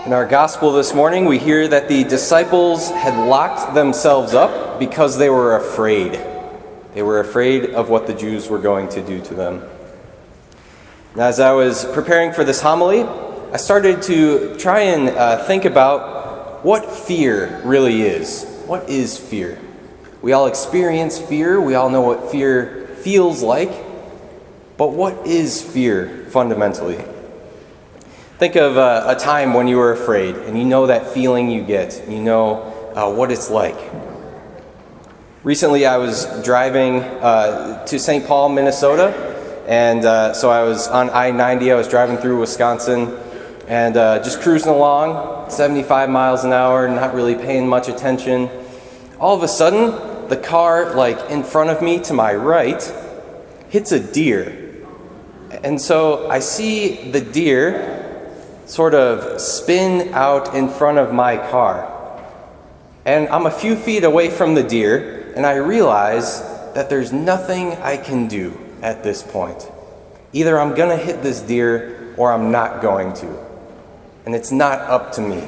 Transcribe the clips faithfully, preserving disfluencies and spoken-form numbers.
In our gospel this morning, we hear that the disciples had locked themselves up because they were afraid. They were afraid of what the Jews were going to do to them. Now, as I was preparing for this homily, I started to try and uh, think about what fear really is. What is fear? We all experience fear. We all know what fear feels like. But what is fear fundamentally? Think of uh, a time when you were afraid, and you know that feeling you get. You know uh, what it's like. Recently, I was driving uh, to Saint Paul, Minnesota, and uh, so I was on I ninety. I was driving through Wisconsin, and uh, just cruising along, seventy-five miles an hour, not really paying much attention. All of a sudden, the car, like in front of me to my right, hits a deer. And so I see the deer sort of spin out in front of my car. And I'm a few feet away from the deer, and I realize that there's nothing I can do at this point. Either I'm going to hit this deer or I'm not going to. And it's not up to me.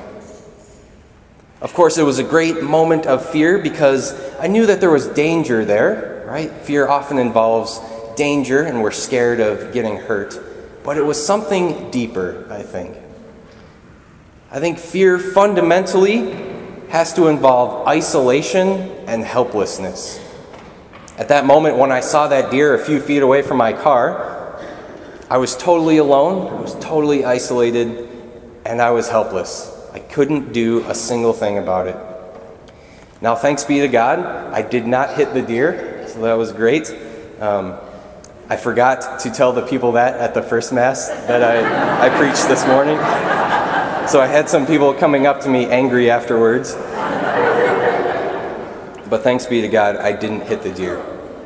Of course, it was a great moment of fear because I knew that there was danger there, right? Fear often involves danger, and we're scared of getting hurt. But it was something deeper, I think. I think fear fundamentally has to involve isolation and helplessness. At that moment when I saw that deer a few feet away from my car, I was totally alone, I was totally isolated, and I was helpless. I couldn't do a single thing about it. Now, thanks be to God, I did not hit the deer, so that was great. Um, I forgot to tell the people that at the first Mass that I, I preached this morning. So I had some people coming up to me angry afterwards. But thanks be to God, I didn't hit the deer.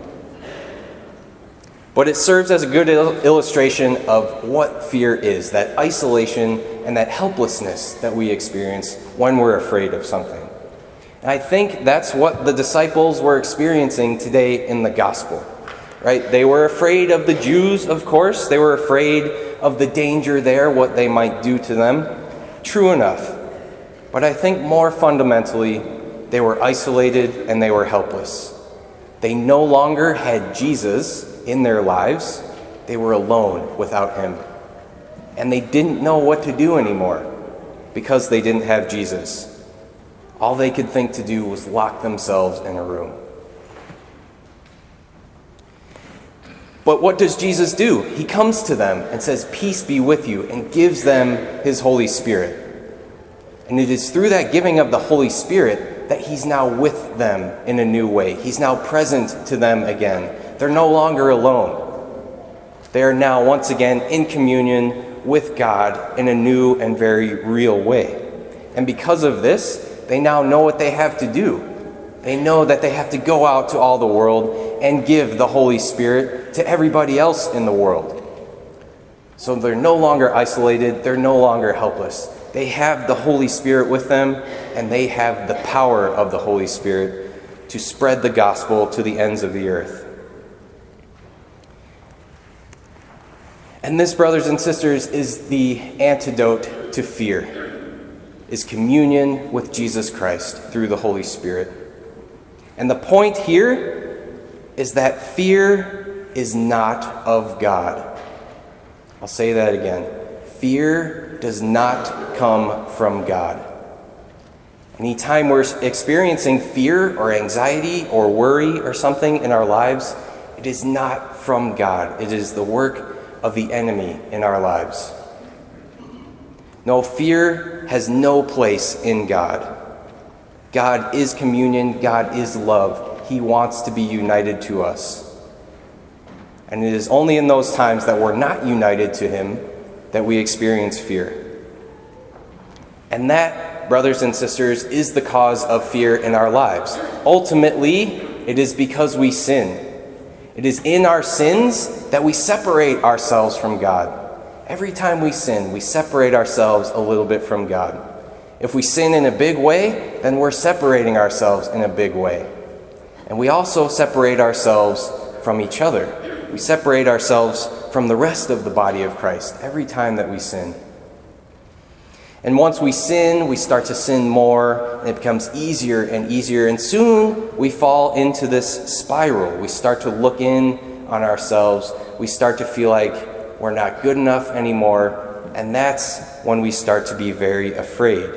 But it serves as a good il- illustration of what fear is, that isolation and that helplessness that we experience when we're afraid of something. And I think that's what the disciples were experiencing today in the gospel. Right? They were afraid of the Jews, of course. They were afraid of the danger there, what they might do to them. True enough. But I think more fundamentally, they were isolated and they were helpless. They no longer had Jesus in their lives. They were alone without him. And they didn't know what to do anymore because they didn't have Jesus. All they could think to do was lock themselves in a room. But what does Jesus do? He comes to them and says, "Peace be with you," and gives them his Holy Spirit. And it is through that giving of the Holy Spirit that he's now with them in a new way. He's now present to them again. They're no longer alone. They are now once again in communion with God in a new and very real way. And because of this, they now know what they have to do. They know that they have to go out to all the world and give the Holy Spirit to everybody else in the world. So they're no longer isolated, they're no longer helpless. They have the Holy Spirit with them, and they have the power of the Holy Spirit to spread the gospel to the ends of the earth. And this, brothers and sisters, is the antidote to fear, is communion with Jesus Christ through the Holy Spirit. And the point here is that fear is not of God. I'll say that again. Fear does not come from God. Anytime we're experiencing fear or anxiety or worry or something in our lives, it is not from God. It is the work of the enemy in our lives. No, fear has no place in God. God is communion. God is love. He wants to be united to us. And it is only in those times that we're not united to him that we experience fear. And that, brothers and sisters, is the cause of fear in our lives. Ultimately, it is because we sin. It is in our sins that we separate ourselves from God. Every time we sin, we separate ourselves a little bit from God. If we sin in a big way, then we're separating ourselves in a big way. And we also separate ourselves from each other. We separate ourselves from the rest of the body of Christ every time that we sin. And once we sin, we start to sin more, and it becomes easier and easier. And soon we fall into this spiral. We start to look in on ourselves. We start to feel like we're not good enough anymore. And that's when we start to be very afraid.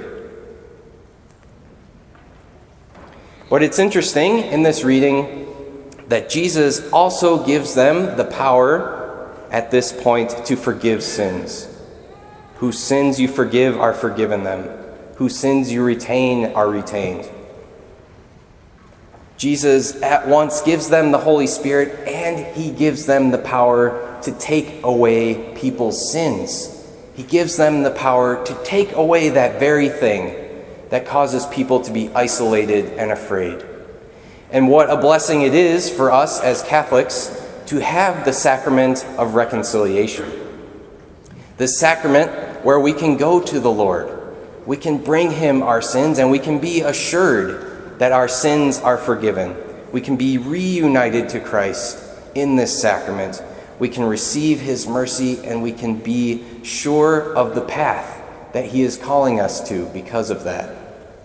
But it's interesting in this reading that Jesus also gives them the power at this point to forgive sins. Whose sins you forgive are forgiven them. Whose sins you retain are retained. Jesus at once gives them the Holy Spirit, and he gives them the power to take away people's sins. He gives them the power to take away that very thing that causes people to be isolated and afraid. And what a blessing it is for us as Catholics to have the sacrament of reconciliation. The sacrament where we can go to the Lord. We can bring him our sins, and we can be assured that our sins are forgiven. We can be reunited to Christ in this sacrament. We can receive his mercy, and we can be sure of the path that he is calling us to because of that.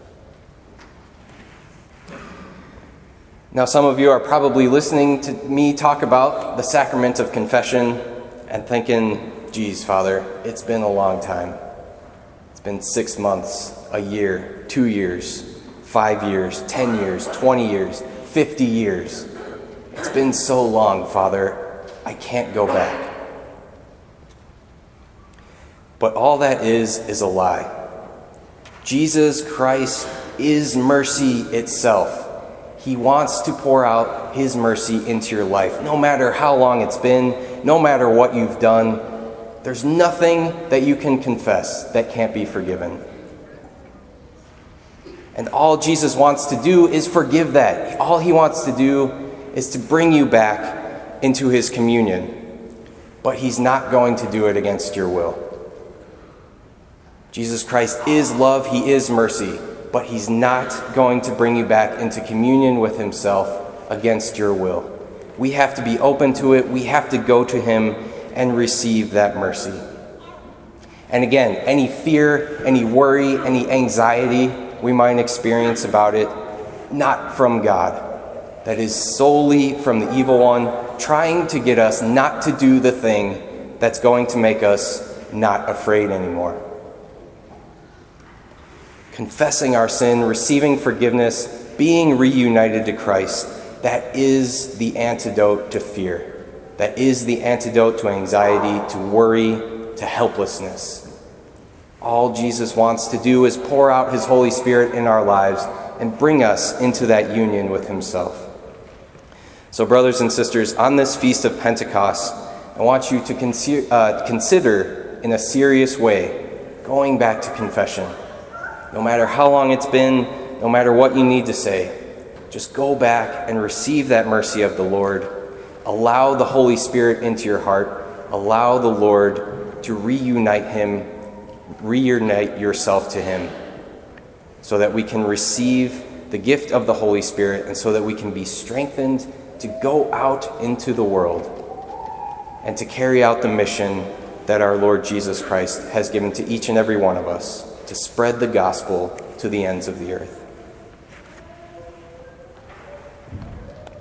Now, some of you are probably listening to me talk about the sacrament of confession and thinking, geez, Father, it's been a long time. It's been six months, a year, two years, five years, ten years, twenty years, fifty years. It's been so long, Father, I can't go back. But all that is, is a lie. Jesus Christ is mercy itself. He wants to pour out his mercy into your life, no matter how long it's been, no matter what you've done. There's nothing that you can confess that can't be forgiven. And all Jesus wants to do is forgive that. All he wants to do is to bring you back into his communion. But he's not going to do it against your will. Jesus Christ is love, he is mercy, but he's not going to bring you back into communion with himself against your will. We have to be open to it. We have to go to him and receive that mercy. And again, any fear, any worry, any anxiety we might experience about it, not from God. That is solely from the evil one, trying to get us not to do the thing that's going to make us not afraid anymore. Confessing our sin, receiving forgiveness, being reunited to Christ, that is the antidote to fear. That is the antidote to anxiety, to worry, to helplessness. All Jesus wants to do is pour out his Holy Spirit in our lives and bring us into that union with himself. So, brothers and sisters, on this Feast of Pentecost, I want you to consider, uh, consider in a serious way going back to confession. No matter how long it's been, no matter what you need to say, just go back and receive that mercy of the Lord. Allow the Holy Spirit into your heart. Allow the Lord to reunite him, reunite yourself to him, so that we can receive the gift of the Holy Spirit and so that we can be strengthened to go out into the world and to carry out the mission that our Lord Jesus Christ has given to each and every one of us, to spread the gospel to the ends of the earth.